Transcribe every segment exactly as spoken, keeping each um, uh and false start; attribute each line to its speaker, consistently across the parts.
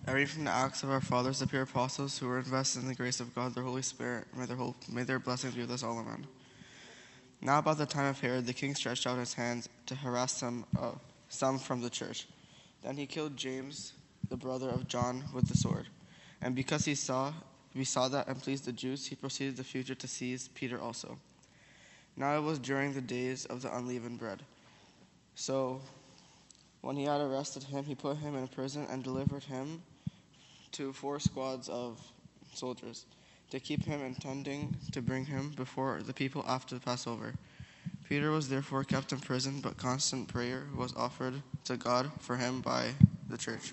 Speaker 1: I read from the Acts of our fathers, the pure apostles, who were invested in the grace of God, their Holy Spirit. May their, whole, may their blessings be with us all, amen. Now about the time of Herod, the king stretched out his hands to harass some, uh, some from the church. Then he killed James, the brother of John, with the sword. And because he saw, we saw that and pleased the Jews, he proceeded the future to seize Peter also. Now it was during the days of the unleavened bread. So when he had arrested him, he put him in prison and delivered him to four squads of soldiers to keep him, intending to bring him before the people after the Passover. Peter was therefore kept in prison, but constant prayer was offered to God for him by the church.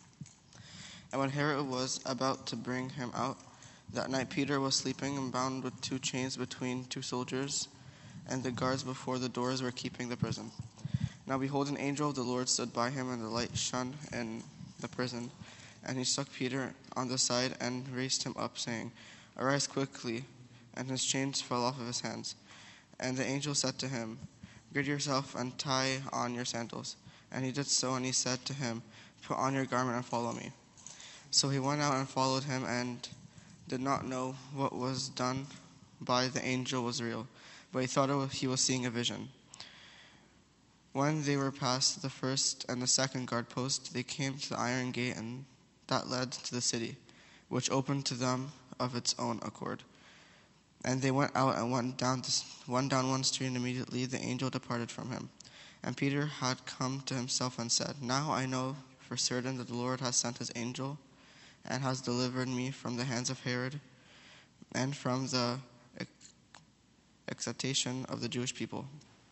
Speaker 1: And when Herod was about to bring him out, that night Peter was sleeping and bound with two chains between two soldiers, and the guards before the doors were keeping the prison. Now behold, an angel of the Lord stood by him, and the light shone in the prison. And he struck Peter on the side and raised him up, saying, Arise quickly. And his chains fell off of his hands. And the angel said to him, Gird yourself and tie on your sandals. And he did so, and he said to him, Put on your garment and follow me. So he went out and followed him, and did not know what was done by the angel was real, but he thought it was, he was seeing a vision. When they were past the first and the second guard post, they came to the iron gate and that led to the city, which opened to them of its own accord. And they went out and went down, to, went down one street, and immediately the angel departed from him. And Peter had come to himself and said, Now I know for certain that the Lord has sent his angel and has delivered me from the hands of Herod and from the excitation of the Jewish people.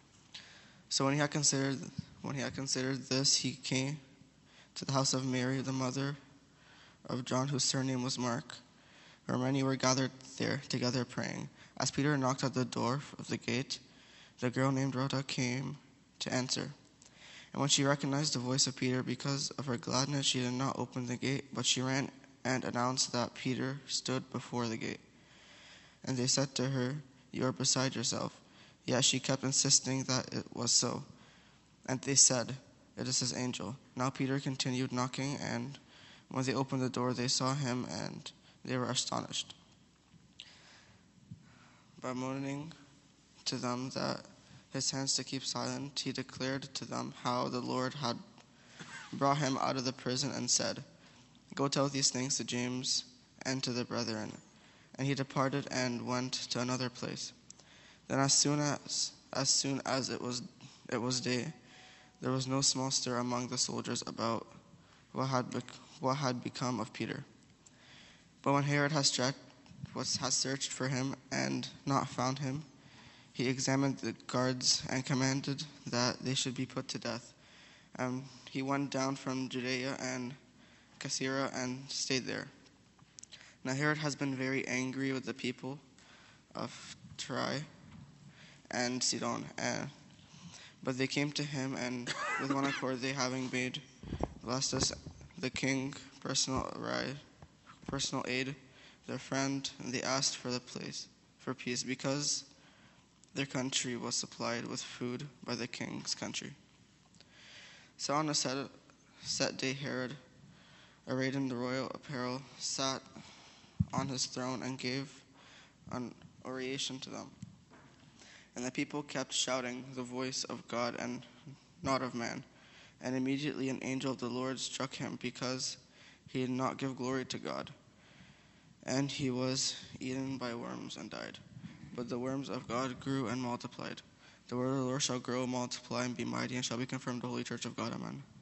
Speaker 1: So when he had considered, when he had considered this, he came to the house of Mary, the mother of John, whose surname was Mark, where many were gathered there together praying. As Peter knocked at the door of the gate, the girl named Rhoda came to answer. And when she recognized the voice of Peter, because of her gladness, she did not open the gate, but she ran and announced that Peter stood before the gate. And they said to her, You are beside yourself. Yet she kept insisting that it was so. And they said, It is his angel. Now Peter continued knocking, and when they opened the door, they saw him, and they were astonished. By motioning to them that his hands to keep silent, he declared to them how the Lord had brought him out of the prison, and said, Go tell these things to James and to the brethren. And he departed and went to another place. Then as soon as as soon as it was it was day, there was no small stir among the soldiers about what had bec- what had become of Peter. But when Herod had, stretched, was, had searched for him and not found him, he examined the guards and commanded that they should be put to death. And he went down from Judea and Caesarea and stayed there. Now Herod has been very angry with the people of Tyre and Sidon, and, but they came to him, and with one accord they, having made Blastus the king personal right, personal aid, their friend, and they asked for the place for peace, because their country was supplied with food by the king's country. So on a set, set day, Herod, arrayed in the royal apparel, sat on his throne and gave an oration to them. And the people kept shouting the voice of God and not of man. And immediately an angel of the Lord struck him, because he did not give glory to God. And he was eaten by worms and died. But the worms of God grew and multiplied. The word of the Lord shall grow, multiply, and be mighty, and shall be confirmed the holy church of God. Amen.